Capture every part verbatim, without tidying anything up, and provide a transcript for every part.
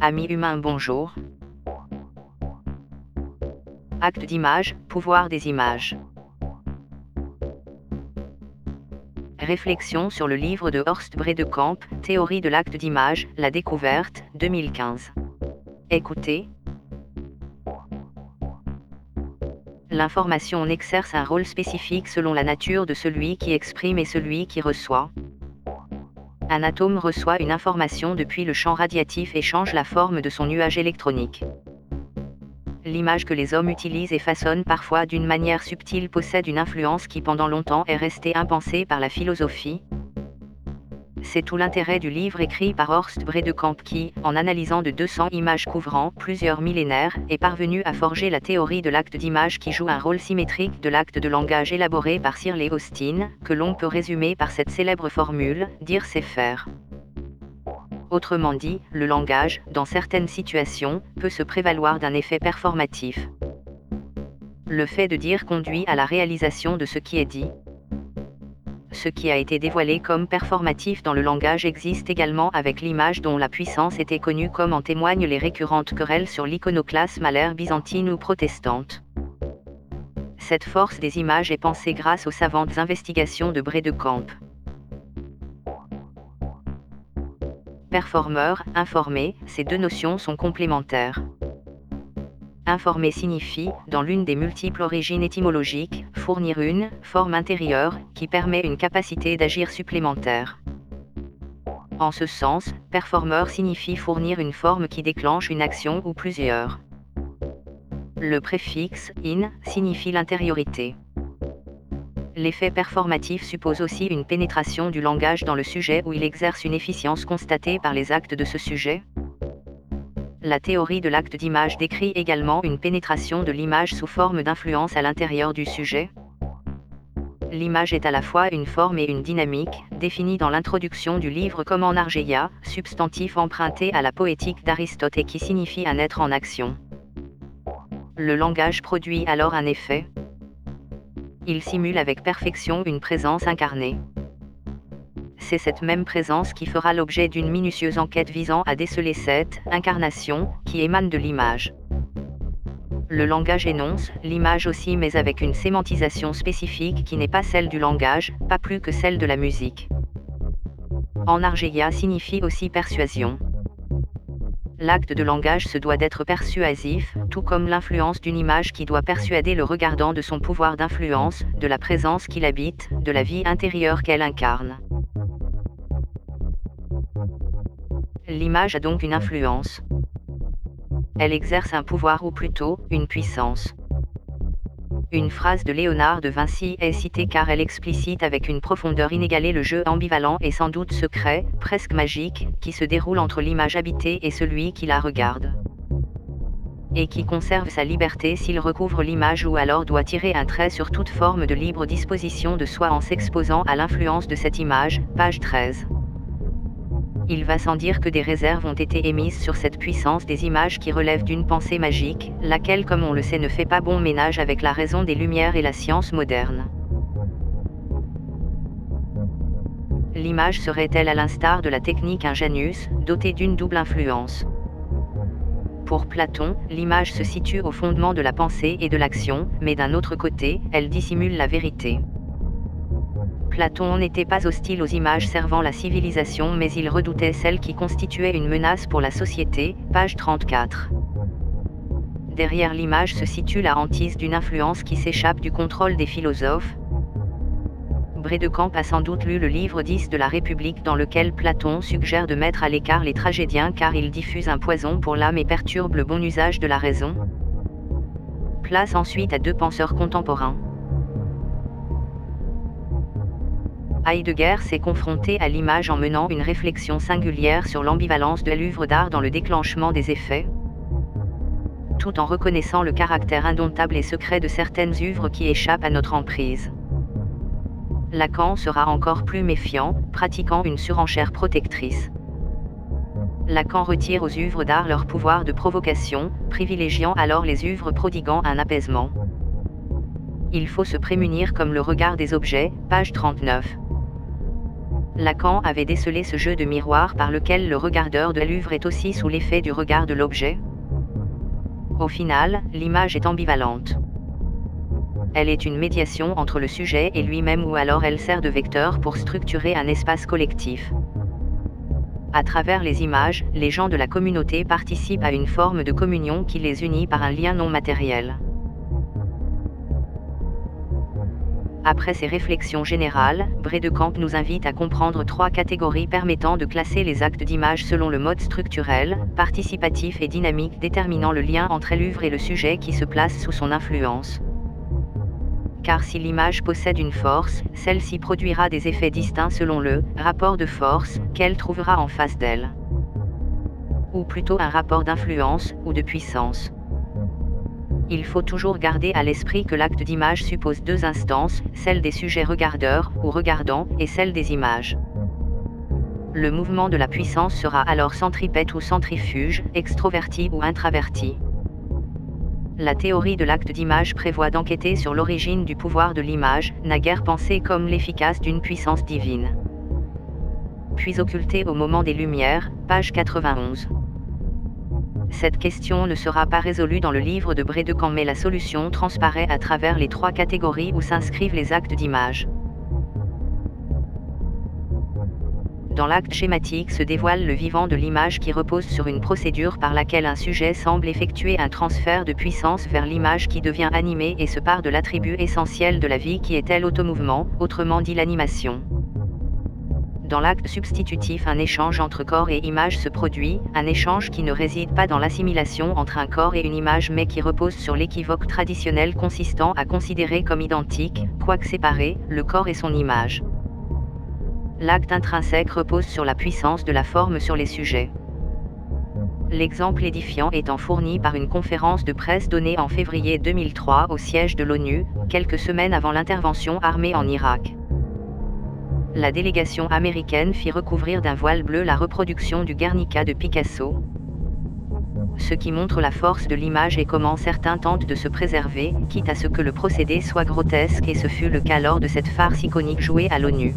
Amis humains, bonjour. Acte d'image, pouvoir des images. Réflexion sur le livre de Horst Bredekamp, Théorie de l'acte d'image, la découverte, deux mille quinze. Écoutez. L'information exerce un rôle spécifique selon la nature de celui qui exprime et celui qui reçoit. Un atome reçoit une information depuis le champ radiatif et change la forme de son nuage électronique. L'image que les hommes utilisent et façonnent parfois d'une manière subtile possède une influence qui pendant longtemps est restée impensée par la philosophie. C'est tout l'intérêt du livre écrit par Horst Bredekamp qui, en analysant de deux cents images couvrant plusieurs millénaires, est parvenu à forger la théorie de l'acte d'image qui joue un rôle symétrique de l'acte de langage élaboré par Shirley Austin, que l'on peut résumer par cette célèbre formule, dire c'est faire. Autrement dit, le langage, dans certaines situations, peut se prévaloir d'un effet performatif. Le fait de dire conduit à la réalisation de ce qui est dit. Ce qui a été dévoilé comme performatif dans le langage existe également avec l'image dont la puissance était connue comme en témoignent les récurrentes querelles sur l'iconoclasme à l'ère byzantine ou protestante. Cette force des images est pensée grâce aux savantes investigations de Bredekamp. Performeur, informé, ces deux notions sont complémentaires. Informer signifie, dans l'une des multiples origines étymologiques, fournir une forme intérieure, qui permet une capacité d'agir supplémentaire. En ce sens, performeur signifie fournir une forme qui déclenche une action ou plusieurs. Le préfixe « in » signifie l'intériorité. L'effet performatif suppose aussi une pénétration du langage dans le sujet où il exerce une efficience constatée par les actes de ce sujet. La théorie de l'acte d'image décrit également une pénétration de l'image sous forme d'influence à l'intérieur du sujet. L'image est à la fois une forme et une dynamique, définie dans l'introduction du livre comme en argeia, substantif emprunté à la poétique d'Aristote et qui signifie un être en action. Le langage produit alors un effet. Il simule avec perfection une présence incarnée. C'est cette même présence qui fera l'objet d'une minutieuse enquête visant à déceler cette incarnation qui émane de l'image. Le langage énonce l'image aussi mais avec une sémantisation spécifique qui n'est pas celle du langage, pas plus que celle de la musique. En argeia signifie aussi persuasion. L'acte de langage se doit d'être persuasif, tout comme l'influence d'une image qui doit persuader le regardant de son pouvoir d'influence, de la présence qu'il habite, de la vie intérieure qu'elle incarne. L'image a donc une influence. Elle exerce un pouvoir ou plutôt, une puissance. Une phrase de Léonard de Vinci est citée car elle explicite avec une profondeur inégalée le jeu ambivalent et sans doute secret, presque magique, qui se déroule entre l'image habitée et celui qui la regarde. Et qui conserve sa liberté s'il recouvre l'image ou alors doit tirer un trait sur toute forme de libre disposition de soi en s'exposant à l'influence de cette image, page treize. Il va sans dire que des réserves ont été émises sur cette puissance des images qui relève d'une pensée magique, laquelle comme on le sait ne fait pas bon ménage avec la raison des Lumières et la science moderne. L'image serait-elle à l'instar de la technique Injanus, dotée d'une double influence? Pour Platon, l'image se situe au fondement de la pensée et de l'action, mais d'un autre côté, elle dissimule la vérité. Platon n'était pas hostile aux images servant la civilisation mais il redoutait celles qui constituaient une menace pour la société, page trente-quatre. Derrière l'image se situe la hantise d'une influence qui s'échappe du contrôle des philosophes. Bredekamp a sans doute lu le livre dix de la République dans lequel Platon suggère de mettre à l'écart les tragédiens car ils diffusent un poison pour l'âme et perturbent le bon usage de la raison. Place ensuite à deux penseurs contemporains. Heidegger s'est confronté à l'image en menant une réflexion singulière sur l'ambivalence de l'œuvre d'art dans le déclenchement des effets, tout en reconnaissant le caractère indomptable et secret de certaines œuvres qui échappent à notre emprise. Lacan sera encore plus méfiant, pratiquant une surenchère protectrice. Lacan retire aux œuvres d'art leur pouvoir de provocation, privilégiant alors les œuvres prodiguant un apaisement. Il faut se prémunir comme le regard des objets, page trente-neuf. Lacan avait décelé ce jeu de miroir par lequel le regardeur de l'œuvre est aussi sous l'effet du regard de l'objet. Au final, l'image est ambivalente. Elle est une médiation entre le sujet et lui-même ou alors elle sert de vecteur pour structurer un espace collectif. À travers les images, les gens de la communauté participent à une forme de communion qui les unit par un lien non matériel. Après ces réflexions générales, Bredecamp nous invite à comprendre trois catégories permettant de classer les actes d'image selon le mode structurel, participatif et dynamique déterminant le lien entre l'œuvre et le sujet qui se place sous son influence. Car si l'image possède une force, celle-ci produira des effets distincts selon le rapport de force qu'elle trouvera en face d'elle. Ou plutôt un rapport d'influence ou de puissance. Il faut toujours garder à l'esprit que l'acte d'image suppose deux instances, celle des sujets regardeurs ou regardants et celle des images. Le mouvement de la puissance sera alors centripète ou centrifuge, extroverti ou intraverti. La théorie de l'acte d'image prévoit d'enquêter sur l'origine du pouvoir de l'image, naguère pensée comme l'efficace d'une puissance divine. Puis occultée au moment des Lumières, page quatre-vingt-onze. Cette question ne sera pas résolue dans le livre de Bredecamp mais la solution transparaît à travers les trois catégories où s'inscrivent les actes d'image. Dans l'acte schématique se dévoile le vivant de l'image qui repose sur une procédure par laquelle un sujet semble effectuer un transfert de puissance vers l'image qui devient animée et se part de l'attribut essentiel de la vie qui est elle automouvement, autrement dit l'animation. Dans l'acte substitutif un échange entre corps et image se produit, un échange qui ne réside pas dans l'assimilation entre un corps et une image mais qui repose sur l'équivoque traditionnel consistant à considérer comme identiques, quoique séparés, le corps et son image. L'acte intrinsèque repose sur la puissance de la forme sur les sujets. L'exemple édifiant étant fourni par une conférence de presse donnée en février deux mille trois au siège de l'ONU, quelques semaines avant l'intervention armée en Irak. La délégation américaine fit recouvrir d'un voile bleu la reproduction du Guernica de Picasso, ce qui montre la force de l'image et comment certains tentent de se préserver, quitte à ce que le procédé soit grotesque et ce fut le cas lors de cette farce iconique jouée à l'ONU.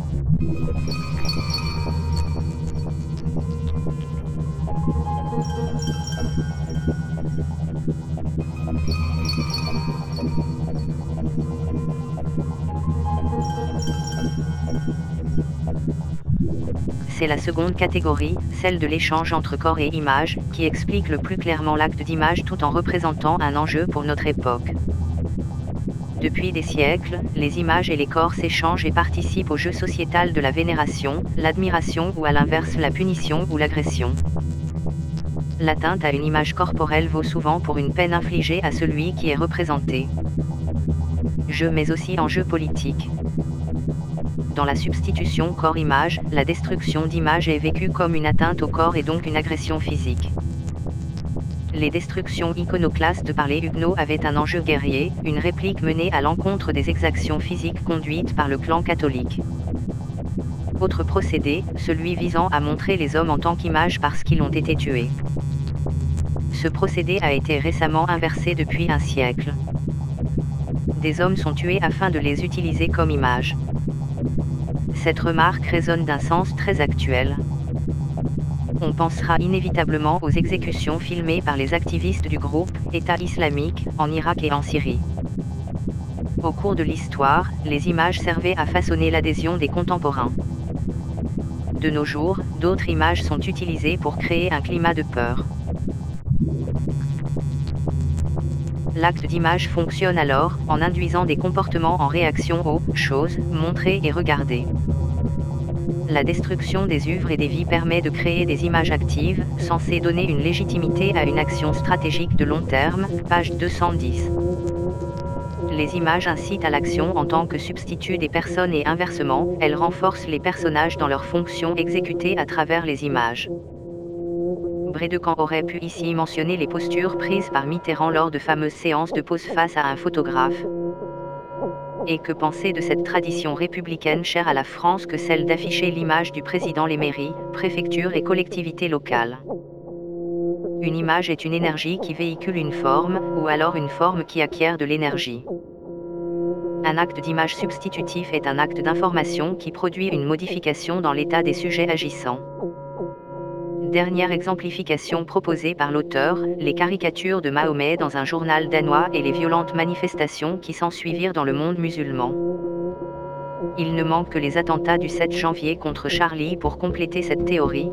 C'est la seconde catégorie, celle de l'échange entre corps et image, qui explique le plus clairement l'acte d'image tout en représentant un enjeu pour notre époque. Depuis des siècles, les images et les corps s'échangent et participent au jeu sociétal de la vénération, l'admiration ou à l'inverse la punition ou l'agression. L'atteinte à une image corporelle vaut souvent pour une peine infligée à celui qui est représenté. Jeu mais aussi enjeu politique. Dans la substitution corps-image, la destruction d'image est vécue comme une atteinte au corps et donc une agression physique. Les destructions iconoclastes par les Huguenots avaient un enjeu guerrier, une réplique menée à l'encontre des exactions physiques conduites par le clan catholique. Autre procédé, celui visant à montrer les hommes en tant qu'image parce qu'ils ont été tués. Ce procédé a été récemment inversé depuis un siècle. Des hommes sont tués afin de les utiliser comme image. Cette remarque résonne d'un sens très actuel. On pensera inévitablement aux exécutions filmées par les activistes du groupe État islamique en Irak et en Syrie. Au cours de l'histoire, les images servaient à façonner l'adhésion des contemporains. De nos jours, d'autres images sont utilisées pour créer un climat de peur. L'acte d'image fonctionne alors, en induisant des comportements en réaction aux choses montrées et regardées. La destruction des œuvres et des vies permet de créer des images actives, censées donner une légitimité à une action stratégique de long terme, page deux cent dix. Les images incitent à l'action en tant que substitut des personnes et inversement, elles renforcent les personnages dans leurs fonctions exécutées à travers les images. Bredecamp aurait pu ici mentionner les postures prises par Mitterrand lors de fameuses séances de pose face à un photographe. Et que penser de cette tradition républicaine chère à la France que celle d'afficher l'image du président les mairies, préfectures et collectivités locales. Une image est une énergie qui véhicule une forme, ou alors une forme qui acquiert de l'énergie. Un acte d'image substitutif est un acte d'information qui produit une modification dans l'état des sujets agissants. Dernière exemplification proposée par l'auteur, les caricatures de Mahomet dans un journal danois et les violentes manifestations qui s'ensuivirent dans le monde musulman. Il ne manque que les attentats du sept janvier contre Charlie pour compléter cette théorie.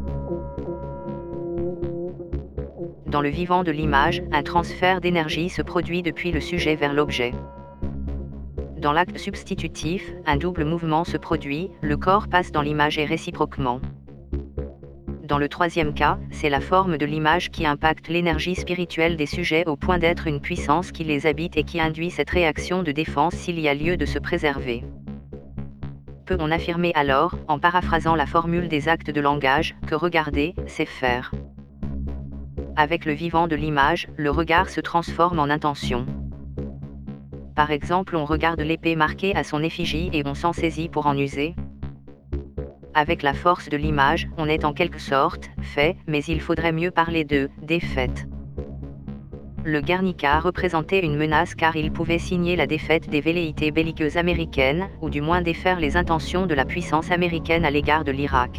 Dans le vivant de l'image, un transfert d'énergie se produit depuis le sujet vers l'objet. Dans l'acte substitutif, un double mouvement se produit, le corps passe dans l'image et réciproquement. Dans le troisième cas, c'est la forme de l'image qui impacte l'énergie spirituelle des sujets au point d'être une puissance qui les habite et qui induit cette réaction de défense s'il y a lieu de se préserver. Peut-on affirmer alors, en paraphrasant la formule des actes de langage, que regarder, c'est faire. Avec le vivant de l'image, le regard se transforme en intention. Par exemple, on regarde l'épée marquée à son effigie et on s'en saisit pour en user. Avec la force de l'image, on est en quelque sorte fait, mais il faudrait mieux parler de défaite. Le Guernica représentait une menace car il pouvait signer la défaite des velléités belliqueuses américaines, ou du moins défaire les intentions de la puissance américaine à l'égard de l'Irak.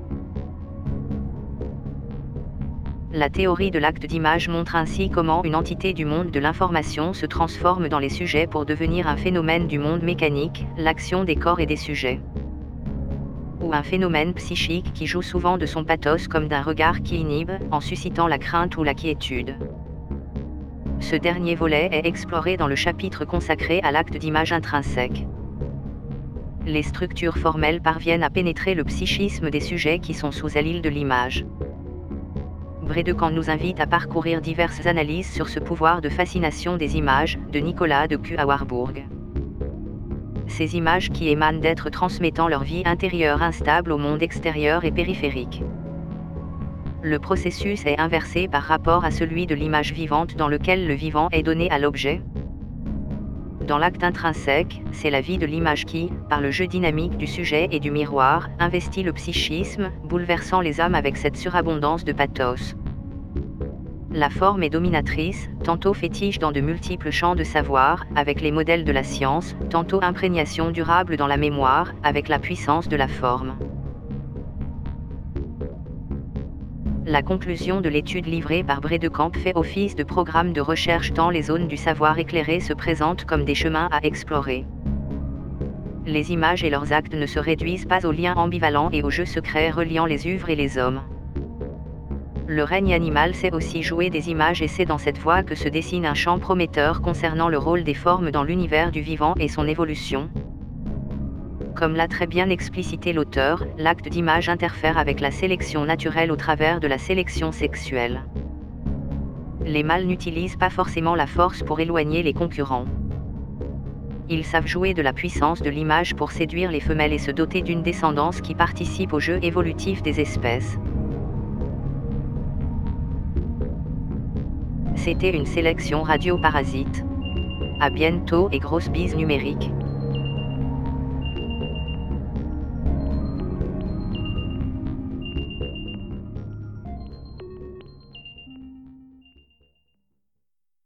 La théorie de l'acte d'image montre ainsi comment une entité du monde de l'information se transforme dans les sujets pour devenir un phénomène du monde mécanique, l'action des corps et des sujets. Ou un phénomène psychique qui joue souvent de son pathos comme d'un regard qui inhibe, en suscitant la crainte ou la quiétude. Ce dernier volet est exploré dans le chapitre consacré à l'acte d'image intrinsèque. Les structures formelles parviennent à pénétrer le psychisme des sujets qui sont sous l'île de l'image. Brédecamp nous invite à parcourir diverses analyses sur ce pouvoir de fascination des images, de Nicolas de Q à Warburg. Ces images qui émanent d'êtres transmettant leur vie intérieure instable au monde extérieur et périphérique. Le processus est inversé par rapport à celui de l'image vivante dans lequel le vivant est donné à l'objet. Dans l'acte intrinsèque, c'est la vie de l'image qui, par le jeu dynamique du sujet et du miroir, investit le psychisme, bouleversant les âmes avec cette surabondance de pathos. La forme est dominatrice, tantôt fétiche dans de multiples champs de savoir, avec les modèles de la science, tantôt imprégnation durable dans la mémoire, avec la puissance de la forme. La conclusion de l'étude livrée par Brédecamp fait office de programme de recherche tant les zones du savoir éclairé se présentent comme des chemins à explorer. Les images et leurs actes ne se réduisent pas aux liens ambivalents et aux jeux secrets reliant les œuvres et les hommes. Le règne animal sait aussi jouer des images et c'est dans cette voie que se dessine un champ prometteur concernant le rôle des formes dans l'univers du vivant et son évolution. Comme l'a très bien explicité l'auteur, l'acte d'image interfère avec la sélection naturelle au travers de la sélection sexuelle. Les mâles n'utilisent pas forcément la force pour éloigner les concurrents. Ils savent jouer de la puissance de l'image pour séduire les femelles et se doter d'une descendance qui participe au jeu évolutif des espèces. C'était une sélection Radio Parasite. À bientôt et grosse bise numérique.